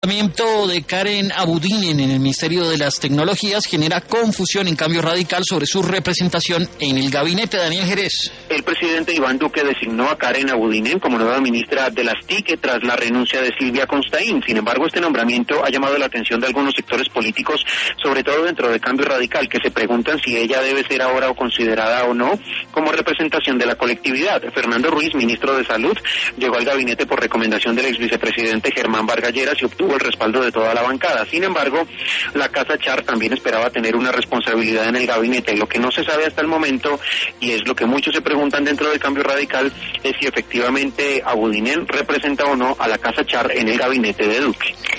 nombramiento de Karen Abudinen en el Ministerio de las Tecnologías genera confusión en Cambio Radical sobre su representación en el gabinete. Daniel Jerez. El presidente Iván Duque designó a Karen Abudinen como nueva ministra de las TIC tras la renuncia de Silvia Constaín. Sin embargo, este nombramiento ha llamado la atención de algunos sectores políticos, sobre todo dentro de Cambio Radical, que se preguntan si ella debe ser ahora o considerada o no como representación de la colectividad. Fernando Ruiz, ministro de Salud, llegó al gabinete por recomendación del ex vicepresidente Germán Vargas Lleras y obtuvo el respaldo de toda la bancada. Sin embargo, la Casa Char también esperaba tener una responsabilidad en el gabinete. Lo que no se sabe hasta el momento, y es lo que muchos se preguntan dentro de Cambio Radical, es si efectivamente Abudinen representa o no a la Casa Char en el gabinete de Duque.